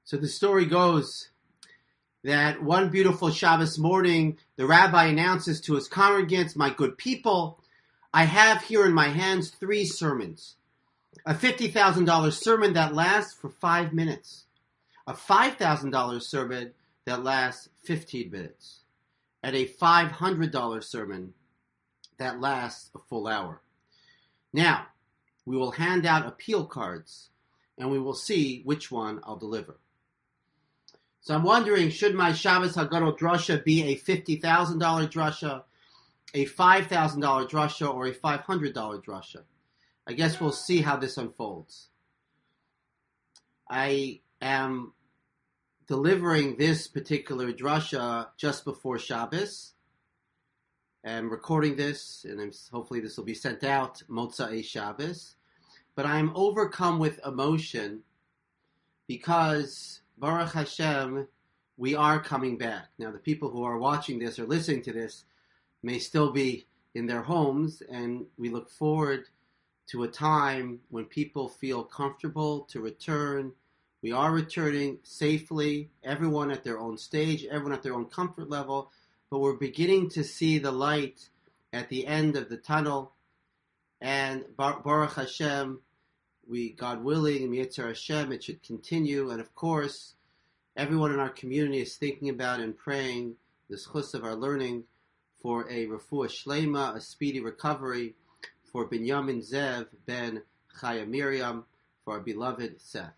So the story goes that one beautiful Shabbos morning, the rabbi announces to his congregants, "My good people, I have here in my hands 3 sermons. A $50,000 sermon that lasts for 5 minutes. A $5,000 sermon that lasts 15 minutes. And a $500 sermon that lasts a full hour. Now, we will hand out appeal cards, and we will see which one I'll deliver." So I'm wondering, should my Shabbos Hagadol drasha be a $50,000 drasha, a $5,000 drasha, or a $500 drasha? I guess we'll see how this unfolds. I am delivering this particular drasha just before Shabbos. I'm recording this, and hopefully this will be sent out Motzei Shabbos. But I'm overcome with emotion because Baruch Hashem, we are coming back. Now, the people who are watching this or listening to this may still be in their homes, and we look forward to a time when people feel comfortable to return. We are returning safely, everyone at their own stage, everyone at their own comfort level, but we're beginning to see the light at the end of the tunnel, and Baruch Hashem, God willing, Yetzer Hashem, it should continue. And of course, everyone in our community is thinking about and praying the schus of our learning for a refuah shlema, a speedy recovery for Binyamin Zev ben Chaya Miriam, for our beloved Seth.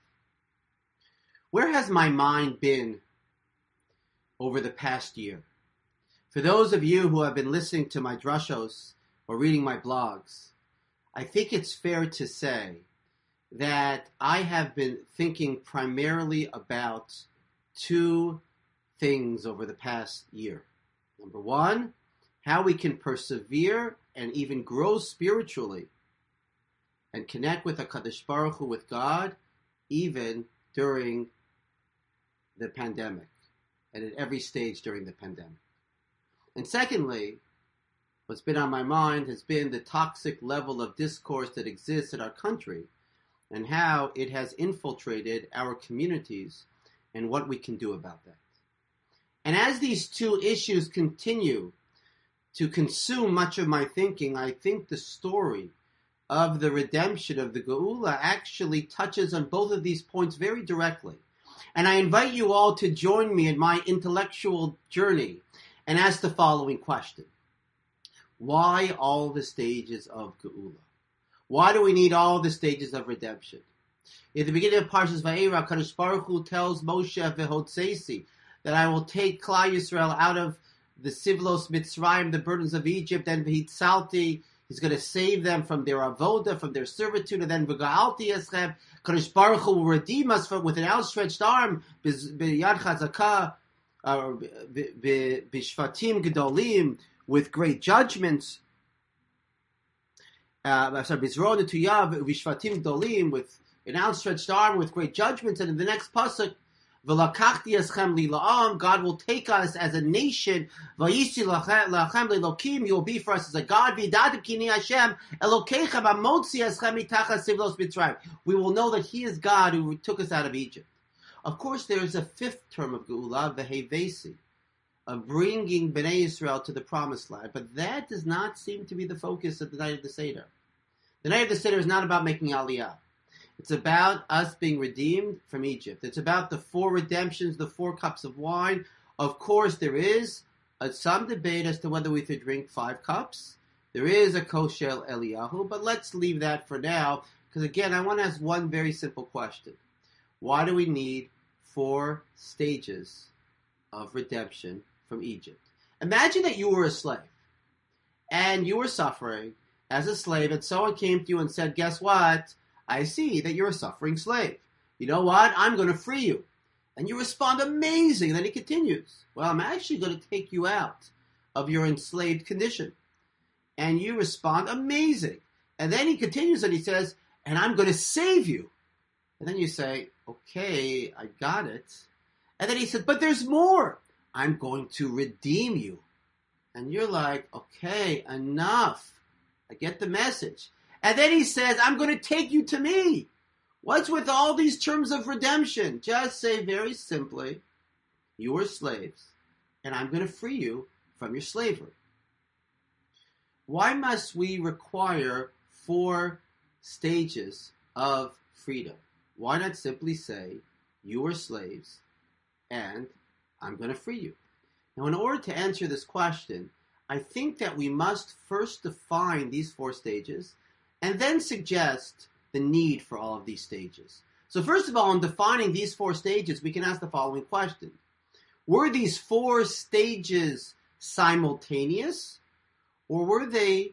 Where has my mind been over the past year? For those of you who have been listening to my drashos or reading my blogs, I think it's fair to say that I have been thinking primarily about 2 things over the past year. Number 1, how we can persevere and even grow spiritually and connect with HaKadosh Baruch Hu, with God, even during the pandemic and at every stage during the pandemic. And secondly, what's been on my mind has been the toxic level of discourse that exists in our country and how it has infiltrated our communities and what we can do about that. And as these 2 issues continue to consume much of my thinking, I think the story of the redemption of the Geula actually touches on both of these points very directly. And I invite you all to join me in my intellectual journey and ask the following question. Why all the stages of Geula? Why do we need all the stages of redemption? In the beginning of Parshas Vayera, Kadosh Baruch Hu tells Moshe V'Hotzesi that I will take Klal Yisrael out of the Sivlos Mitzrayim, the burdens of Egypt, and V'Hitzalti, he's going to save them from their avoda, from their servitude, and then V'Ga'alti Eschem, Kadosh Baruch Hu will redeem us with an outstretched arm, B'Yad Chazakah, B'Shvatim Gedolim, with great judgments. Bizron Tuyav Vishvatim Dolim, with an outstretched arm, with great judgments. And in the next pasuk, V'lakachti eschem li la'am, God will take us as a nation. V'yisi lachem le'lokim, He will be for us as a God. V'yidatim ki ni Hashem Elokeichem amotzi eschem mitachas sivlos Mitzrayim. We will know that He is God who took us out of Egypt. Of course, there is a 5th term of Geula, V'hevesi, of bringing Bnei Yisrael to the promised land. But that does not seem to be the focus of the night of the Seder. The night of the Seder is not about making Aliyah. It's about us being redeemed from Egypt. It's about the 4 redemptions, the 4 cups of wine. Of course, there is some debate as to whether we should drink 5 cups. There is a Koshel Eliyahu, but let's leave that for now, because again, I want to ask one very simple question. Why do we need 4 stages of redemption from Egypt? Imagine that you were a slave, and you were suffering as a slave, and someone came to you and said, guess what? I see that you're a suffering slave. You know what? I'm going to free you. And you respond, amazing. And then he continues, well, I'm actually going to take you out of your enslaved condition. And you respond, amazing. And then he continues and he says, and I'm going to save you. And then you say, okay, I got it. And then he said, but there's more. I'm going to redeem you. And you're like, okay, enough. I get the message. And then he says, I'm going to take you to me. What's with all these terms of redemption? Just say very simply, you were slaves, and I'm going to free you from your slavery. Why must we require 4 stages of freedom? Why not simply say, you were slaves, and I'm going to free you? Now, in order to answer this question, I think that we must first define these 4 stages and then suggest the need for all of these stages. So first of all, in defining these 4 stages, we can ask the following question. Were these 4 stages simultaneous, or were they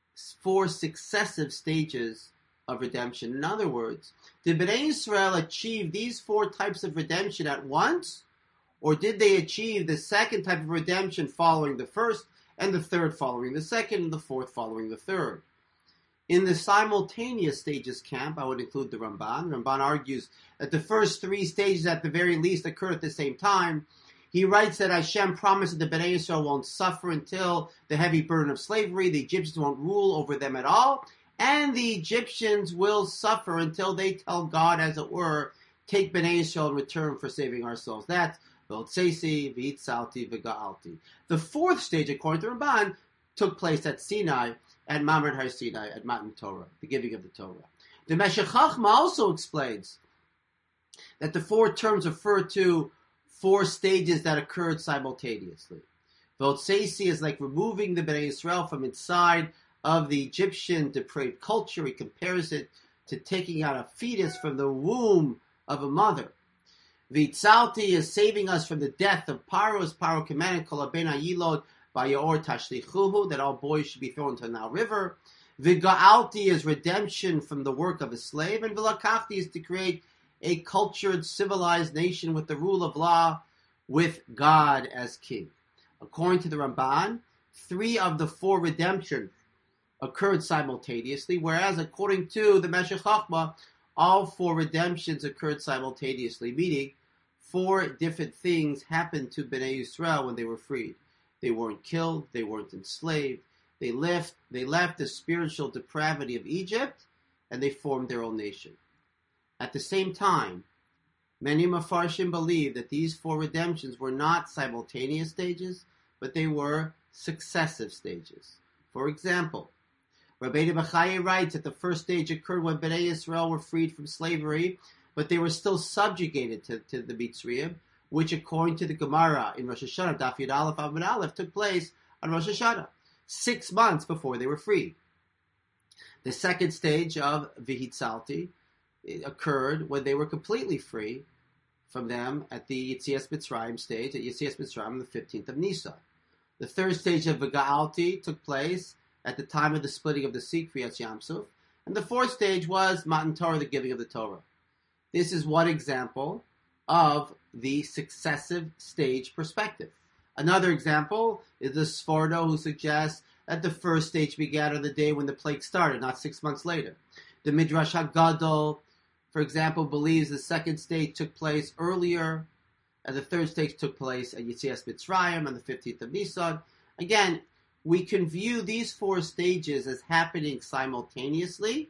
4 successive stages of redemption? In other words, did Bnei Israel achieve these 4 types of redemption at once, or did they achieve the second type of redemption following the first, and the third following the second, and the fourth following the third? In the simultaneous stages camp, I would include the Ramban. Ramban argues that the first 3 stages at the very least occurred at the same time. He writes that Hashem promised that the Bnei Israel won't suffer until the heavy burden of slavery. The Egyptians won't rule over them at all. And the Egyptians will suffer until they tell God, as it were, take Bnei Israel in return for saving our souls. That's V'otsesi, V'itzalti, V'ga'alti. The 4th stage, according to Ramban, took place at Sinai, at Mamre Har Sinai, at Matan Torah, the giving of the Torah. The Meshech Chochmah also explains that the 4 terms refer to 4 stages that occurred simultaneously. V'otsesi is like removing the Bnei Israel from inside of the Egyptian depraved culture. He compares it to taking out a fetus from the womb of a mother. V'itzalti is saving us from the death of Paro, as Paro commanded, Kol haben hayilod ba'yaor tashlichuhu, that all boys should be thrown into the Nile River. V'ga'alti is redemption from the work of a slave, and v'lakachti is to create a cultured, civilized nation with the rule of law, with God as king. According to the Ramban, 3 of the 4 redemption occurred simultaneously, whereas according to the Meshech Chochmah, all 4 redemptions occurred simultaneously, meaning 4 different things happened to Bnei Israel when they were freed. They weren't killed, they weren't enslaved, they left the spiritual depravity of Egypt, and they formed their own nation. At the same time, many Mefarshim believe that these 4 redemptions were not simultaneous stages, but they were successive stages. For example, Rabbeinu Bachai writes that the first stage occurred when Bnei Israel were freed from slavery, but they were still subjugated to the Mitzrayim, which according to the Gemara in Rosh Hashanah, Daf Yud Aleph Amud Aleph, took place on Rosh Hashanah, 6 months before they were freed. The second stage of V'hitzalti occurred when they were completely free from them at the Yetzias Mitzrayim stage, at Yetzias Mitzrayim on the 15th of Nisan. The third stage of V'ga'alti took place at the time of the splitting of the sea, Kriyas Yamsuf, and the 4th stage was Matan Torah, the giving of the Torah. This is one example of the successive stage perspective. Another example is the Sforno, who suggests that the first stage began on the day when the plague started, not 6 months later. The Midrash HaGadol, for example, believes the second stage took place earlier, and the third stage took place at Yetzias Mitzrayim on the 15th of Nisan. Again, we can view these 4 stages as happening simultaneously,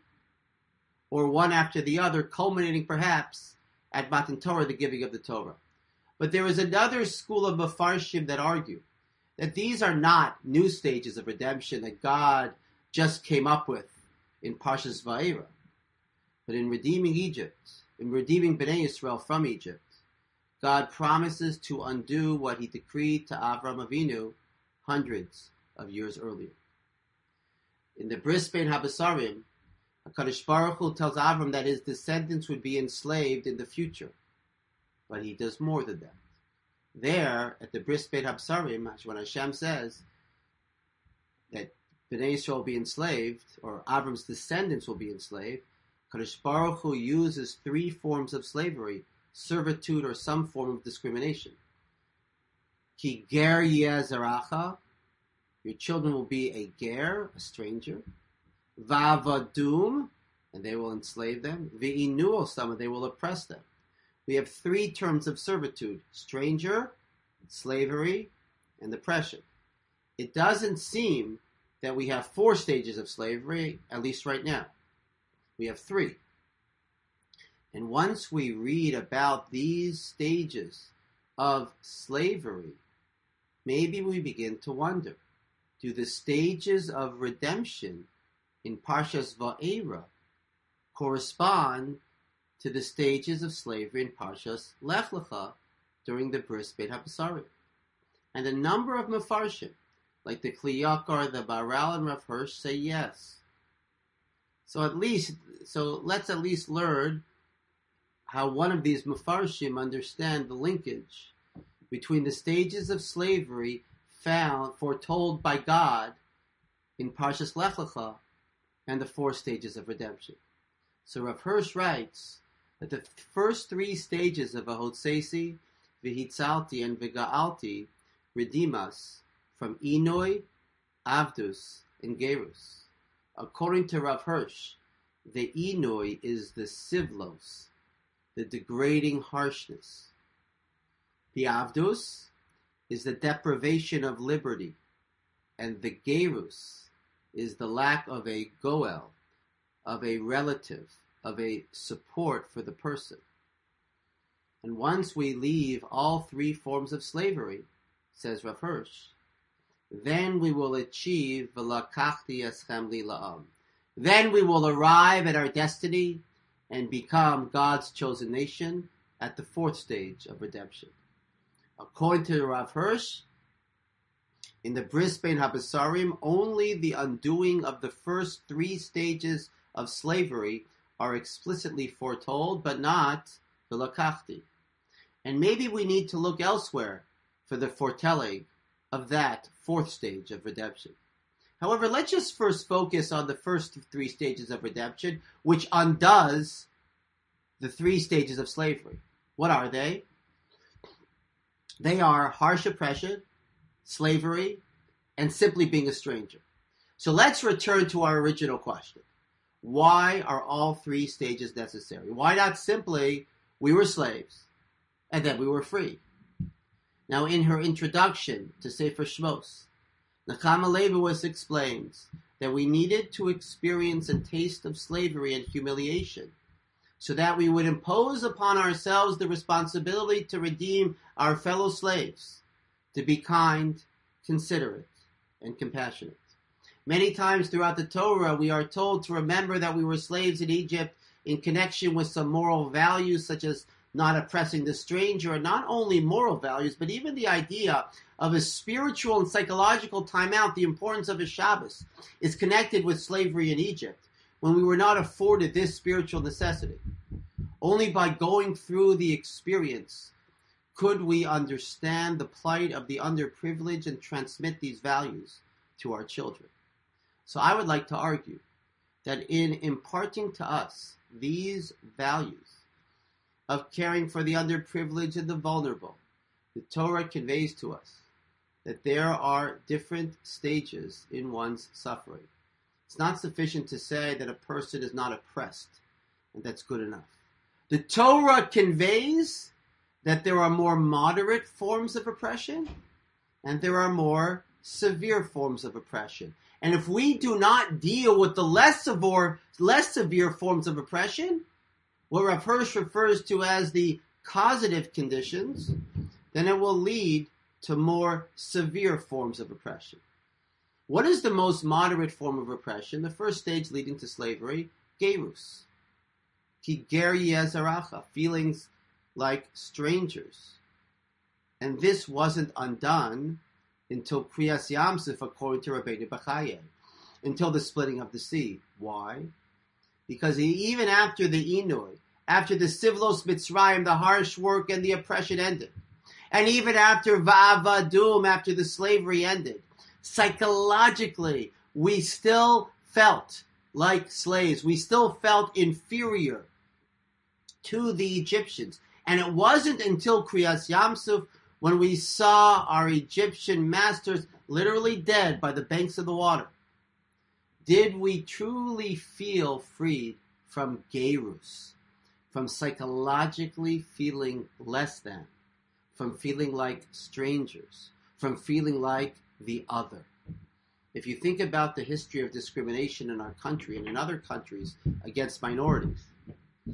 or one after the other, culminating perhaps at Matan Torah, the giving of the Torah. But there is another school of Mefarshim that argue that these are not new stages of redemption that God just came up with in Parshas Va'era. But in redeeming Egypt, in redeeming Bnei Israel from Egypt, God promises to undo what he decreed to Avram Avinu hundreds of years earlier. In the Bris Bein HaBasarim, HaKadosh Baruch Hu tells Avram that his descendants would be enslaved in the future. But he does more than that. There, at the Bris Bein HaBasarim, when Hashem says that Bnei Israel will be enslaved, or Avram's descendants will be enslaved, HaKadosh Baruch Hu uses 3 forms of slavery, servitude, or some form of discrimination. Ki ger yeh zaracha, your children will be a ger, a stranger. Va'avadum, and they will enslave them. Ve'inu osam, and they will oppress them. We have 3 terms of servitude: stranger, slavery, and oppression. It doesn't seem that we have 4 stages of slavery, at least right now. We have 3. And once we read about these stages of slavery, maybe we begin to wonder, do the stages of redemption in Parshas Va'era correspond to the stages of slavery in Parshas Lech Lecha during the Bris Beit HaBesarim? And a number of Mefarshim, like the Kli Yakar, the Baral, and Rav Hirsch, say yes. So let's at least learn how one of these Mefarshim understand the linkage between the stages of slavery foretold by God in Parshas Lech Lecha and the 4 stages of redemption. So Rav Hirsch writes that the first 3 stages of Ahotsesi, V'hitzalti, and V'ga'alti redeem us from Inoi, Avdus, and Gerus. According to Rav Hirsch, the Inoi is the Sivlos, the degrading harshness. The Avdus is the deprivation of liberty, and the Gerus is the lack of a goel, of a relative, of a support for the person. And once we leave all 3 forms of slavery, says Rav Hirsch, then we will achieve v'lakachti eschem li la'am. Then we will arrive at our destiny and become God's chosen nation at the 4th stage of redemption. According to Rav Hirsch, in the Bris Beit HaBesarim, only the undoing of the first 3 stages of slavery are explicitly foretold, but not v'lakachti. And maybe we need to look elsewhere for the foretelling of that 4th stage of redemption. However, let's just first focus on the first 3 stages of redemption, which undoes the 3 stages of slavery. What are they? They are harsh oppression, slavery, and simply being a stranger. So let's return to our original question. Why are all 3 stages necessary? Why not simply, we were slaves, and then we were free? Now, in her introduction to Sefer Shmos, Nechama Leibowitz explains that we needed to experience a taste of slavery and humiliation so that we would impose upon ourselves the responsibility to redeem our fellow slaves, to be kind, considerate, and compassionate. Many times throughout the Torah, we are told to remember that we were slaves in Egypt in connection with some moral values such as not oppressing the stranger, and not only moral values, but even the idea of a spiritual and psychological timeout. The importance of a Shabbos is connected with slavery in Egypt, when we were not afforded this spiritual necessity. Only by going through the experience could we understand the plight of the underprivileged and transmit these values to our children. So I would like to argue that in imparting to us these values of caring for the underprivileged and the vulnerable, the Torah conveys to us that there are different stages in one's suffering. It's not sufficient to say that a person is not oppressed, and that's good enough. The Torah conveys that there are more moderate forms of oppression, and there are more severe forms of oppression. And if we do not deal with the less severe forms of oppression, what Rav Hirsch refers to as the causative conditions, then it will lead to more severe forms of oppression. What is the most moderate form of oppression? The first stage leading to slavery, gerus. Ki ger yezaracha, feelings like strangers. And this wasn't undone until Kriyas Yamsuf, according to Rabbeinu Bechaye, until the splitting of the sea. Why? Because even after the Inoi, after the Sivlos Mitzrayim, the harsh work and the oppression ended, and even after Va'avadum, after the slavery ended, psychologically, we still felt like slaves. We still felt inferior to the Egyptians. And it wasn't until Kriyas Yamsuf, when we saw our Egyptian masters literally dead by the banks of the water, did we truly feel freed from gerus, from psychologically feeling less than, from feeling like strangers, from feeling like the other. If you think about the history of discrimination in our country and in other countries against minorities,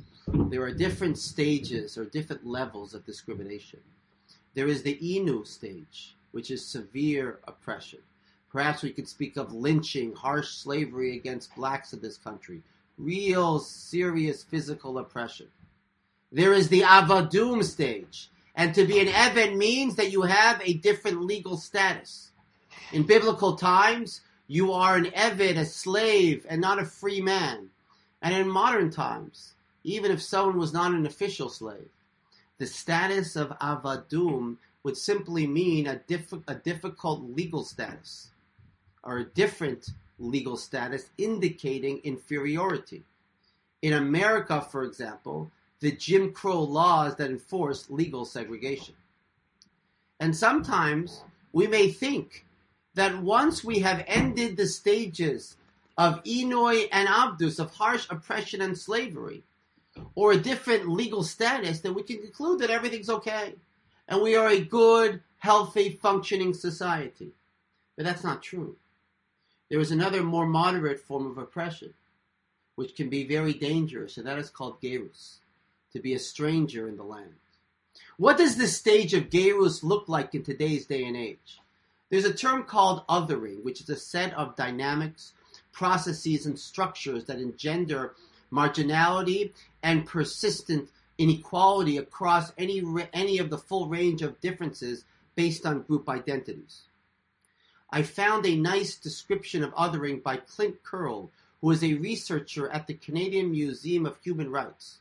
there are different stages or different levels of discrimination. There is the Inu stage, which is severe oppression. Perhaps we could speak of lynching, harsh slavery against blacks in this country, real serious physical oppression. There is the Avadum stage, and to be an Eved means that you have a different legal status. In biblical times, you are an Eved, a slave, and not a free man. And in modern times, even if someone was not an official slave, the status of Avadum would simply mean a difficult legal status, or a different legal status indicating inferiority. In America, for example, the Jim Crow laws that enforce legal segregation. And sometimes we may think that once we have ended the stages of Inui and Abdus, of harsh oppression and slavery, or a different legal status, then we can conclude that everything's okay, and we are a good, healthy, functioning society. But that's not true. There is another more moderate form of oppression, which can be very dangerous, and that is called Gerus, to be a stranger in the land. What does this stage of Gerus look like in today's day and age? There's a term called othering, which is a set of dynamics, processes, and structures that engender marginality and persistent inequality across any of the full range of differences based on group identities. I found a nice description of othering by Clint Curl, who is a researcher at the Canadian Museum of Human Rights.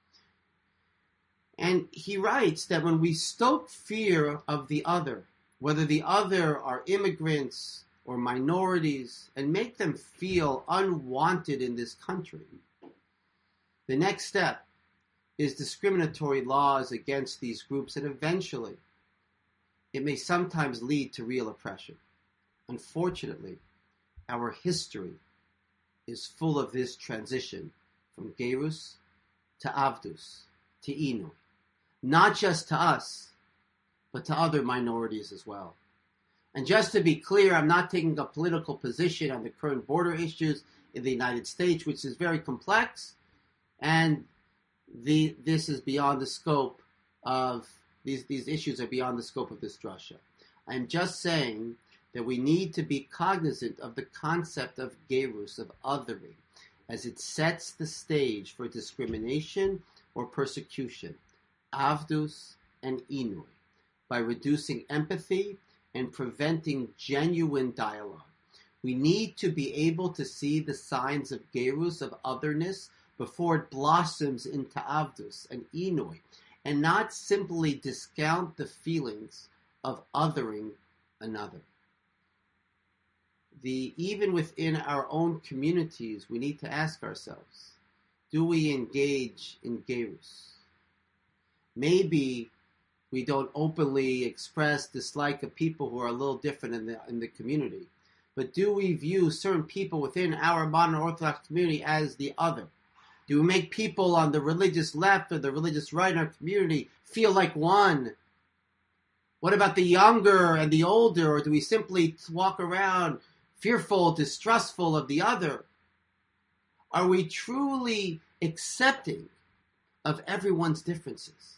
And he writes that when we stoke fear of the other, whether the other are immigrants or minorities, and make them feel unwanted in this country, the next step is discriminatory laws against these groups, and eventually it may sometimes lead to real oppression. Unfortunately, our history is full of this transition from Gerus to Avdus to Inu, not just to us, but to other minorities as well. And just to be clear, I'm not taking a political position on the current border issues in the United States, which is very complex, and this is beyond the scope of, these issues are beyond the scope of this drasha. I'm just saying that we need to be cognizant of the concept of gerus, of othering, as it sets the stage for discrimination or persecution, avdus and inui, by reducing empathy and preventing genuine dialogue. We need to be able to see the signs of gerus, of otherness, before it blossoms into avdus and inui, and not simply discount the feelings of othering another. Even within our own communities, we need to ask ourselves, do we engage in gerus? Maybe we don't openly express dislike of people who are a little different in the community, but do we view certain people within our modern Orthodox community as the other? Do we make people on the religious left or the religious right in our community feel like one? What about the younger and the older, or do we simply walk around fearful, distrustful of the other? Are we truly accepting of everyone's differences?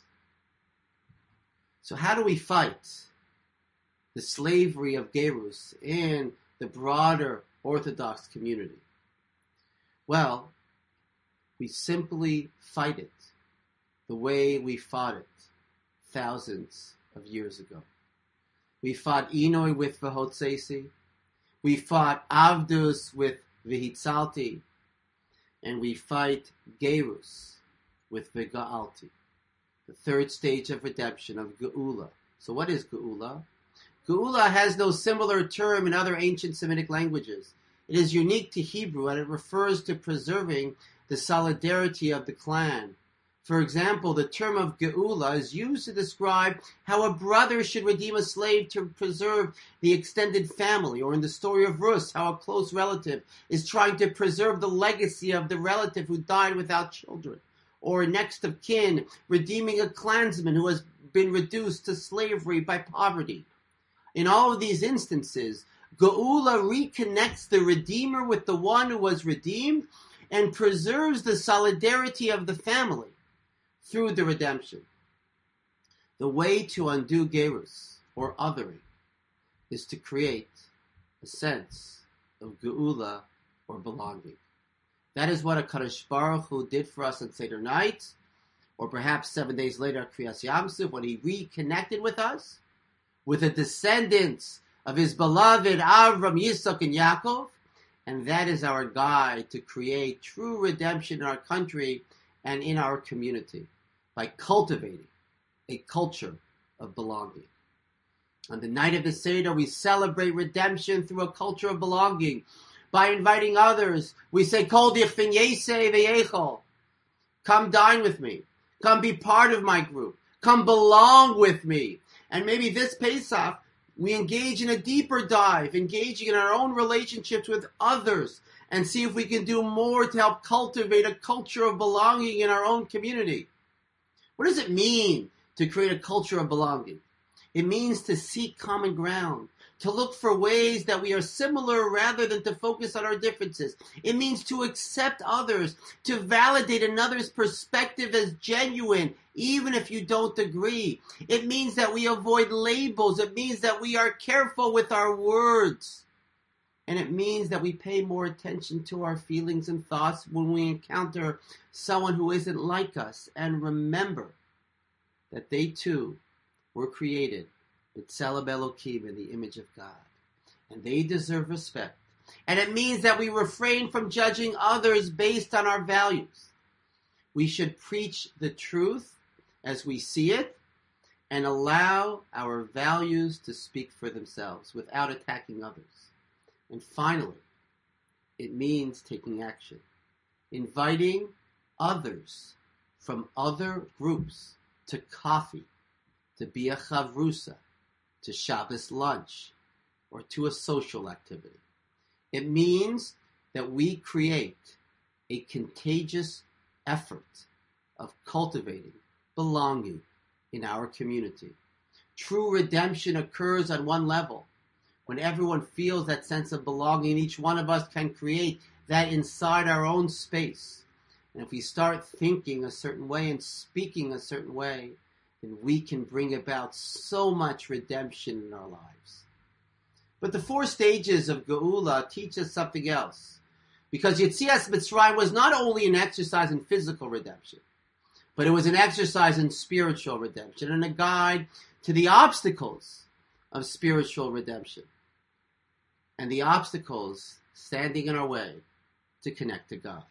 So how do we fight the slavery of gerus in the broader Orthodox community? Well, we simply fight it the way we fought it thousands of years ago. We fought Inoi with Vahotsesi. We fought Avdus with Vihitzalti. And we fight Gerus with Viga'alti, the third stage of redemption, of Geula. So what is Geula? Geula has no similar term in other ancient Semitic languages. It is unique to Hebrew, and it refers to preserving the solidarity of the clan. For example, the term of Geula is used to describe how a brother should redeem a slave to preserve the extended family, or in the story of Rus, how a close relative is trying to preserve the legacy of the relative who died without children, or a next of kin redeeming a clansman who has been reduced to slavery by poverty. In all of these instances, Geula reconnects the redeemer with the one who was redeemed and preserves the solidarity of the family. through the redemption. The way to undo gerus, or othering, is to create a sense of geula, or belonging. That is what HaKadosh Baruch Hu did for us on Seder night, or perhaps 7 days later at Kriyas Yamsuf, when he reconnected with us, with the descendants of his beloved Avram, Yitzchak, and Yaakov, and that is our guide to create true redemption in our country and in our community, by cultivating a culture of belonging. On the night of the Seder, we celebrate redemption through a culture of belonging. By inviting others, we say, Kol dichvin yesei v'yechol. Come dine with me. Come be part of my group. Come belong with me. And maybe this Pesach, we engage in a deeper dive, engaging in our own relationships with others, and see if we can do more to help cultivate a culture of belonging in our own community. What does it mean to create a culture of belonging? It means to seek common ground, to look for ways that we are similar rather than to focus on our differences. It means to accept others, to validate another's perspective as genuine, even if you don't agree. It means that we avoid labels. It means that we are careful with our words. And it means that we pay more attention to our feelings and thoughts when we encounter someone who isn't like us. And remember that they too were created B'Tselem Elokim, in the image of God. And they deserve respect. And it means that we refrain from judging others based on our values. We should preach the truth as we see it and allow our values to speak for themselves without attacking others. And finally, it means taking action. Inviting others from other groups to coffee, to be a chavrusa, to Shabbos lunch, or to a social activity. It means that we create a contagious effort of cultivating belonging in our community. True redemption occurs on one level, when everyone feels that sense of belonging. Each one of us can create that inside our own space. And if we start thinking a certain way and speaking a certain way, then we can bring about so much redemption in our lives. But the 4 stages of Geula teach us something else. Because Yetzias Mitzrayim was not only an exercise in physical redemption, but it was an exercise in spiritual redemption and a guide to the obstacles of spiritual redemption and the obstacles standing in our way to connect to God.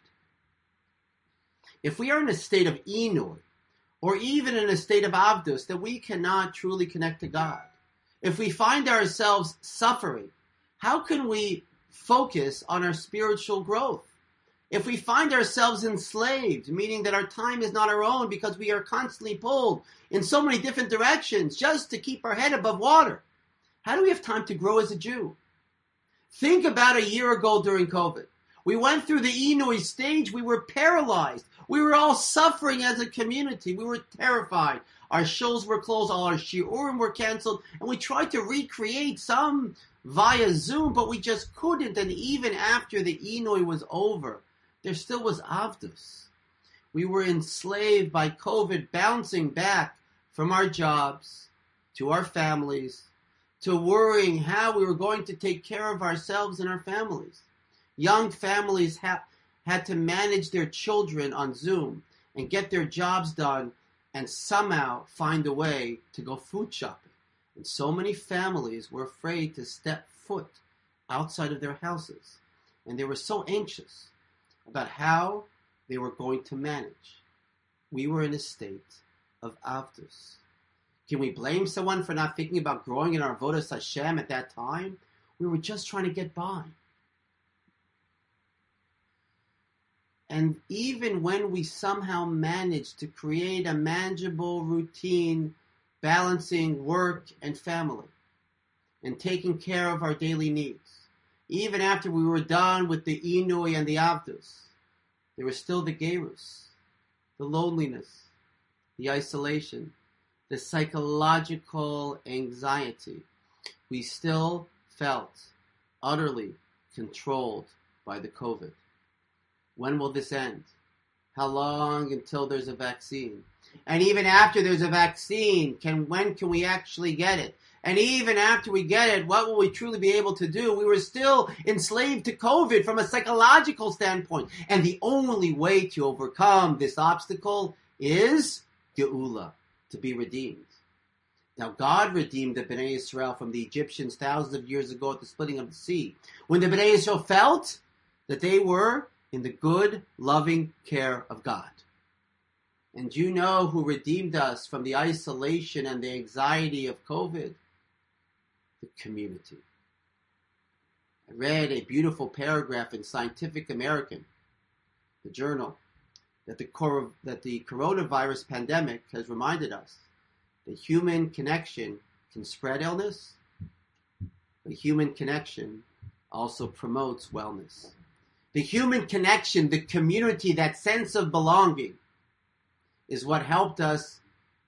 If we are in a state of Inui, or even in a state of Avdus, that we cannot truly connect to God, if we find ourselves suffering, how can we focus on our spiritual growth? If we find ourselves enslaved, meaning that our time is not our own because we are constantly pulled in so many different directions just to keep our head above water, how do we have time to grow as a Jew? Think about a year ago during COVID. We went through the Inui stage. We were paralyzed. We were all suffering as a community. We were terrified. Our shows were closed. All our shiurim were canceled. And we tried to recreate some via Zoom, but we just couldn't. And even after the Inui was over, there still was Avdus. We were enslaved by COVID, bouncing back from our jobs to our families, to worrying how we were going to take care of ourselves and our families. Young families had to manage their children on Zoom and get their jobs done and somehow find a way to go food shopping. And so many families were afraid to step foot outside of their houses. And they were so anxious about how they were going to manage. We were in a state of Avdus. Can we blame someone for not thinking about growing in our Avodas Hashem at that time? We were just trying to get by. And even when we somehow managed to create a manageable routine, balancing work and family, and taking care of our daily needs, even after we were done with the Inui and the Avdus, there was still the Gerus, the loneliness, the isolation, the psychological anxiety. We still felt utterly controlled by the COVID. When will this end? How long until there's a vaccine? And even after there's a vaccine, when can we actually get it? And even after we get it, what will we truly be able to do? We were still enslaved to COVID from a psychological standpoint. And the only way to overcome this obstacle is Geula, to be redeemed. Now, God redeemed the Bnei Israel from the Egyptians thousands of years ago at the splitting of the sea, when the Bnei Israel felt that they were in the good, loving care of God. And you know who redeemed us from the isolation and the anxiety of COVID? The community. I read a beautiful paragraph in Scientific American, the journal, that the coronavirus pandemic has reminded us that human connection can spread illness, but human connection also promotes wellness. The human connection, the community, that sense of belonging is what helped us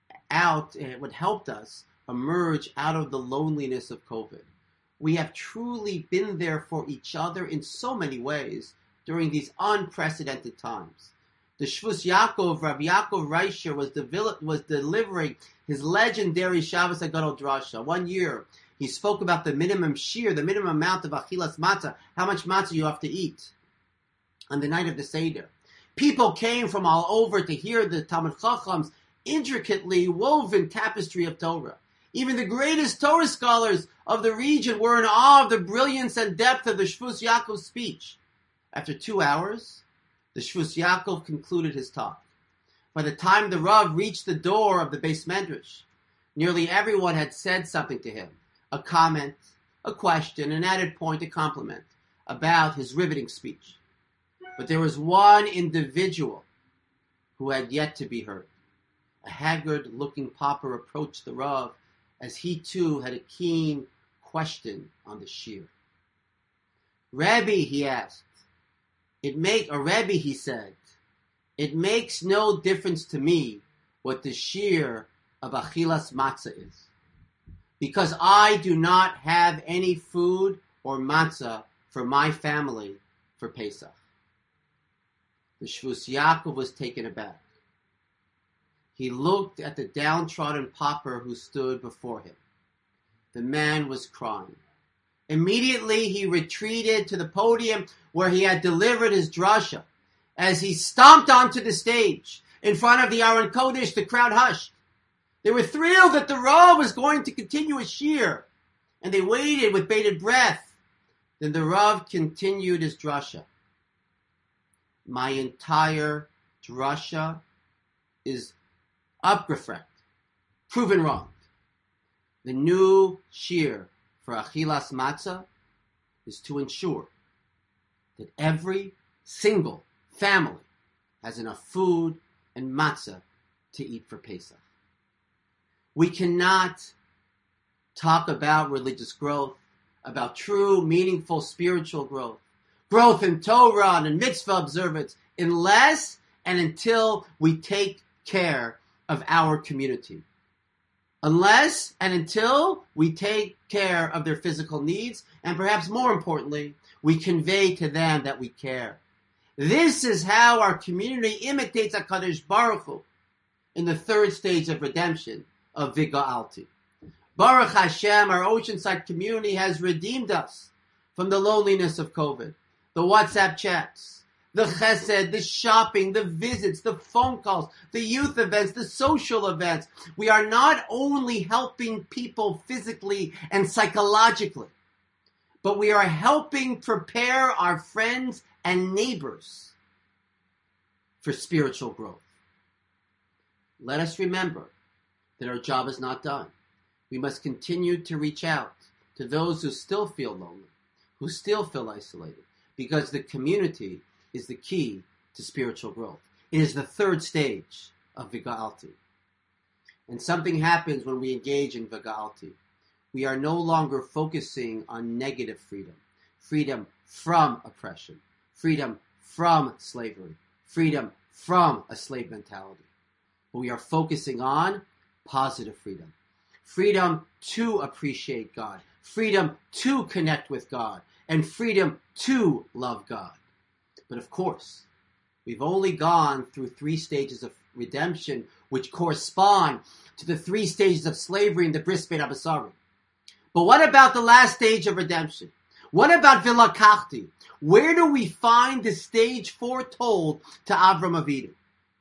emerge out of the loneliness of COVID. We have truly been there for each other in so many ways during these unprecedented times. The Shvus Yaakov, Rabbi Yaakov Reisher, was delivering his legendary Shabbos HaGadol Drasha. One year, he spoke about the minimum shear, the minimum amount of achilas matzah, how much matzah you have to eat on the night of the Seder. People came from all over to hear the Talmud Chacham's intricately woven tapestry of Torah. Even the greatest Torah scholars of the region were in awe of the brilliance and depth of the Shvus Yaakov's speech. After 2 hours, the Shvus Yaakov concluded his talk. By the time the Rav reached the door of the Beis Medrash, nearly everyone had said something to him, a comment, a question, an added point, a compliment about his riveting speech. But there was one individual who had yet to be heard. A haggard-looking pauper approached the Rav as he too had a keen question on the shear. Rebbe, he asked. Rebbe, he said, it makes no difference to me what the shear of achilas matzah is, because I do not have any food or matzah for my family for Pesach. The Shvus Yaakov was taken aback. He looked at the downtrodden pauper who stood before him. The man was crying. Immediately he retreated to the podium where he had delivered his drasha. As he stomped onto the stage in front of the Aron Kodesh, the crowd hushed. They were thrilled that the Rav was going to continue his shir, and they waited with bated breath. Then the Rav continued his drasha. My entire drasha is abgefragt, proven wrong. The new shir for achilas matzah is to ensure that every single family has enough food and matzah to eat for Pesach. We cannot talk about religious growth, about true, meaningful spiritual growth in Torah and in mitzvah observance, unless and until we take care of our community. Unless and until we take care of their physical needs, and perhaps more importantly, we convey to them that we care. This is how our community imitates HaKadosh Baruch Hu in the third stage of redemption of Viga'alti. Baruch Hashem, our Oceanside community has redeemed us from the loneliness of COVID, the WhatsApp chats, the chesed, the shopping, the visits, the phone calls, the youth events, the social events. We are not only helping people physically and psychologically, but we are helping prepare our friends and neighbors for spiritual growth. Let us remember that our job is not done. We must continue to reach out to those who still feel lonely, who still feel isolated, because the community is the key to spiritual growth. It is the third stage of Viga'alti. And something happens when we engage in Viga'alti. We are no longer focusing on negative freedom. Freedom from oppression. Freedom from slavery. Freedom from a slave mentality. But we are focusing on positive freedom. Freedom to appreciate God. Freedom to connect with God. And freedom to love God. But of course, We've only gone through 3 stages of redemption, which correspond to the 3 stages of slavery in the Bris Bein Abasarim. But what about the last stage of redemption? What about Vilakachti? Where do we find the stage foretold to Avram Avinu?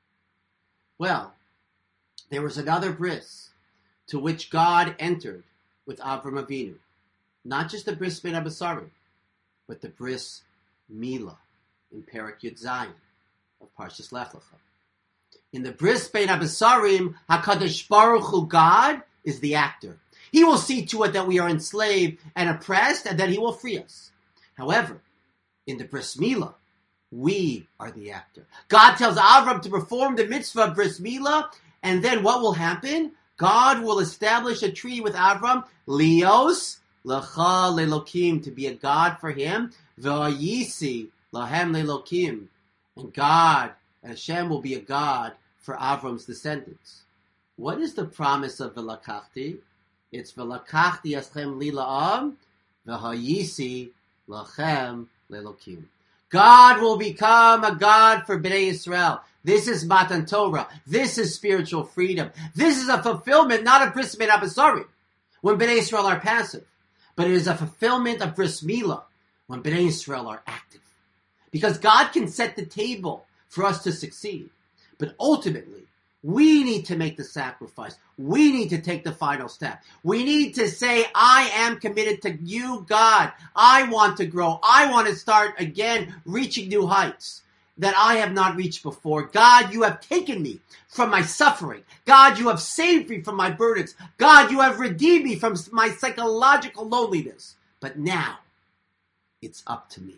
Well, there was another bris to which God entered with Avram Avinu. Not just the Bris Bein Abasarim, but the Bris Milah in Perek Yud Zayin of Parshas Lech Lecha. In the Bris Bein Abasarim, HaKadosh Baruch Hu, God, is the actor. He will see to it that we are enslaved and oppressed, and that He will free us. However, in the Bris Milah, we are the actor. God tells Avram to perform the mitzvah of Bris Milah, and then what will happen? God will establish a treaty with Avram, Lios Lecha Lelokim, to be a God for him, V'ayisi Lahem Lelokim, and God, Hashem, will be a God for Avram's descendants. What is the promise of V'lakachti? It's V'lakachti Eschem Li La'am, V'hayisi Lachem Lelokim. God will become a God for Bnei Yisrael. This is Matan Torah. This is spiritual freedom. This is a fulfillment, not of Bris Bein Abasarim, when Bnei Yisrael are passive, but it is a fulfillment of Bris Milah, when Bnei Yisrael are active. Because God can set the table for us to succeed, but ultimately, we need to make the sacrifice. We need to take the final step. We need to say, I am committed to you, God. I want to grow. I want to start again reaching new heights that I have not reached before. God, you have taken me from my suffering. God, you have saved me from my burdens. God, you have redeemed me from my psychological loneliness. But now, it's up to me.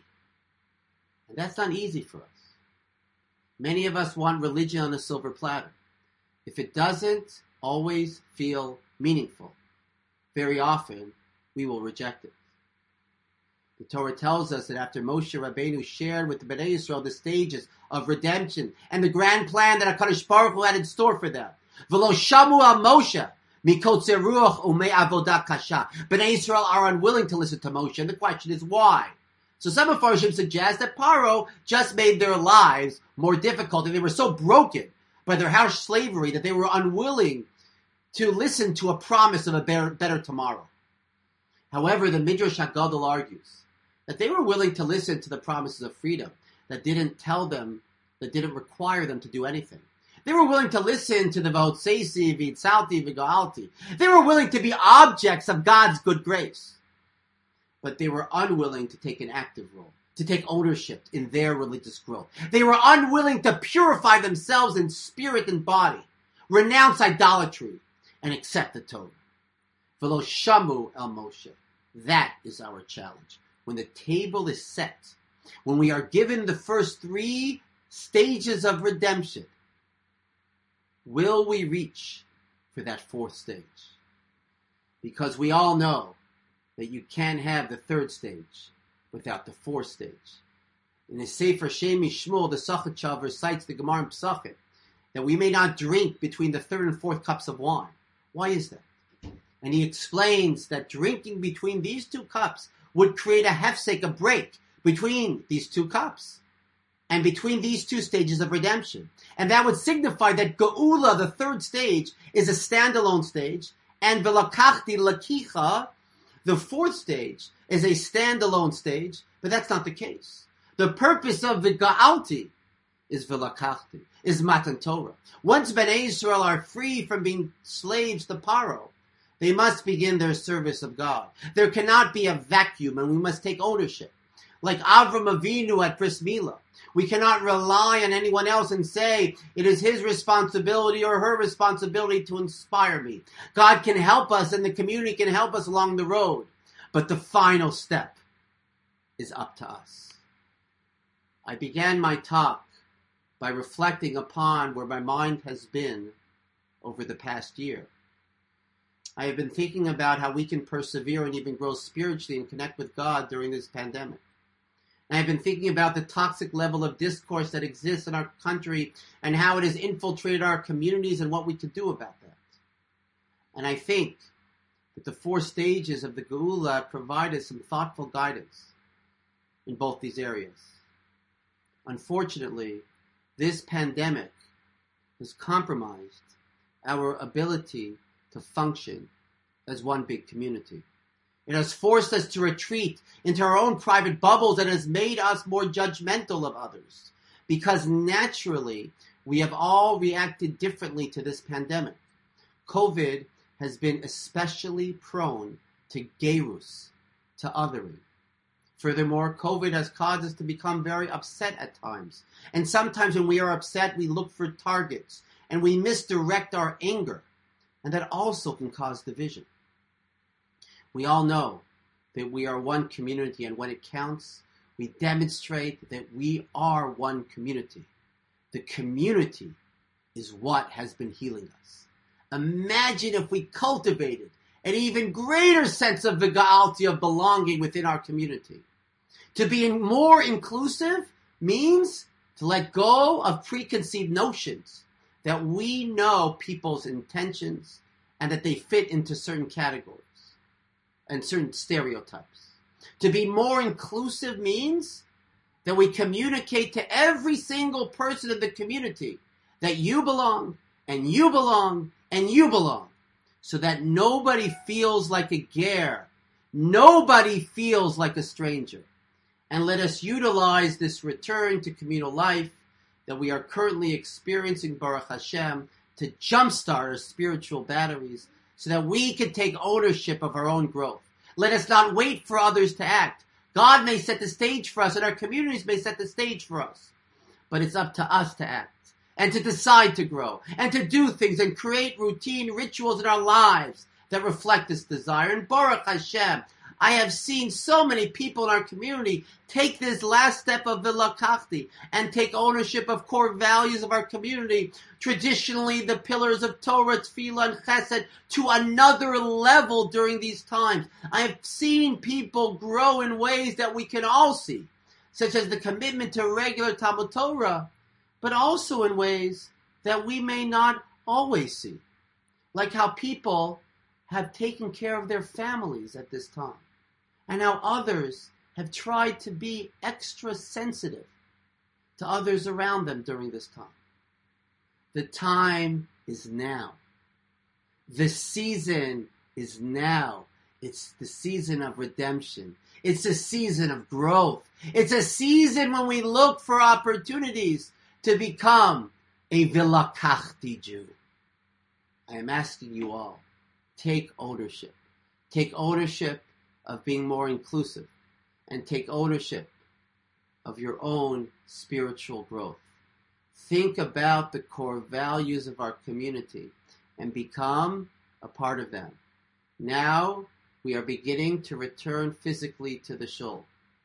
And that's not easy for us. Many of us want religion on a silver platter. If it doesn't always feel meaningful, very often we will reject it. The Torah tells us that after Moshe Rabbeinu shared with the Bnei Yisrael the stages of redemption and the grand plan that HaKadosh Baruch Hu had in store for them, V'lo shamu al Moshe mikotze ruach umei avodah kasha. Bnei Yisrael are unwilling to listen to Moshe, and the question is why? So some of Farshim suggest that Paro just made their lives more difficult, and they were so broken by their harsh slavery that they were unwilling to listen to a promise of a better tomorrow. However, the Midrash HaGadol argues that they were willing to listen to the promises of freedom that didn't require them to do anything. They were willing to listen to the V'hotzesi, V'yitzalti, V'ga'alti. They were willing to be objects of God's good grace. But they were unwilling to take an active role, to take ownership in their religious growth. They were unwilling to purify themselves in spirit and body, renounce idolatry, and accept the Torah. V'lo shamu el Moshe. That is our challenge. When the table is set, when we are given the first 3 stages of redemption, will we reach for that 4th stage? Because we all know that you can't have the 3rd stage without the 4th stage. In the Sefer Shem Mishmul, the Sachat recites the Gemara in Pesachim that we may not drink between the 3rd and 4th cups of wine. Why is that? And he explains that drinking between these 2 cups would create a hefsek, a break, between these 2 cups and between these 2 stages of redemption. And that would signify that Geula, the 3rd stage, is a standalone stage, and V'lakachti Lakicha, the 4th stage, is a standalone stage, but that's not the case. The purpose of the Ga'alti is V'lakachti, is Matan Torah. Once Bnei Yisrael are free from being slaves to Paro, they must begin their service of God. There cannot be a vacuum, and we must take ownership. Like Avram Avinu at Bris Milah, we cannot rely on anyone else and say, it is his responsibility or her responsibility to inspire me. God can help us, and the community can help us along the road. But the final step is up to us. I began my talk by reflecting upon where my mind has been over the past year. I have been thinking about how we can persevere and even grow spiritually and connect with God during this pandemic. And I've been thinking about the toxic level of discourse that exists in our country and how it has infiltrated our communities and what we could do about that. And I think that the 4 stages of the Geula provide us some thoughtful guidance in both these areas. Unfortunately, this pandemic has compromised our ability to function as one big community. It has forced us to retreat into our own private bubbles and has made us more judgmental of others, because naturally we have all reacted differently to this pandemic. COVID has been especially prone to gerus, to othering. Furthermore, COVID has caused us to become very upset at times. And sometimes when we are upset, we look for targets and we misdirect our anger. And that also can cause division. We all know that we are one community, and when it counts, we demonstrate that we are one community. The community is what has been healing us. Imagine if we cultivated an even greater sense of the ga'alti, of belonging within our community. To be more inclusive means to let go of preconceived notions that we know people's intentions and that they fit into certain categories and certain stereotypes. To be more inclusive means that we communicate to every single person in the community that you belong, and you belong, and you belong, so that nobody feels like a ger. Nobody feels like a stranger. And let us utilize this return to communal life that we are currently experiencing, Baruch Hashem, to jumpstart our spiritual batteries so that we can take ownership of our own growth. Let us not wait for others to act. God may set the stage for us, and our communities may set the stage for us. But it's up to us to act, and to decide to grow, and to do things, and create routine rituals in our lives that reflect this desire. And Baruch Hashem, I have seen so many people in our community take this last step of Vilakachti and take ownership of core values of our community, traditionally the pillars of Torah, Tefillah, and Chesed, to another level during these times. I have seen people grow in ways that we can all see, such as the commitment to regular Talmud Torah, but also in ways that we may not always see, like how people have taken care of their families at this time, and how others have tried to be extra sensitive to others around them during this time. The time is now. The season is now. It's the season of redemption. It's a season of growth. It's a season when we look for opportunities to become a Vilakachti Jew. I am asking you all, take ownership. Take ownership of being more inclusive, and take ownership of your own spiritual growth. Think about the core values of our community and become a part of them. Now we are beginning to return physically to the shul.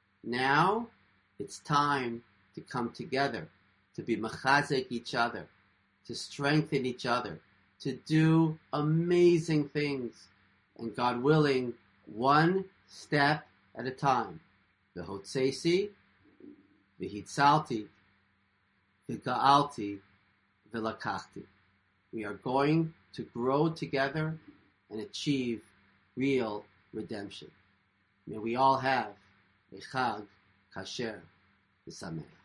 Now it's time to come together, to be machazek each other, to strengthen each other, to do amazing things, and God willing, one step at a time. V'hotzesi, v'hitzalti, v'ga'alti, v'lakachti. We are going to grow together and achieve real redemption. May we all have a Chag Kasher V'Sameach.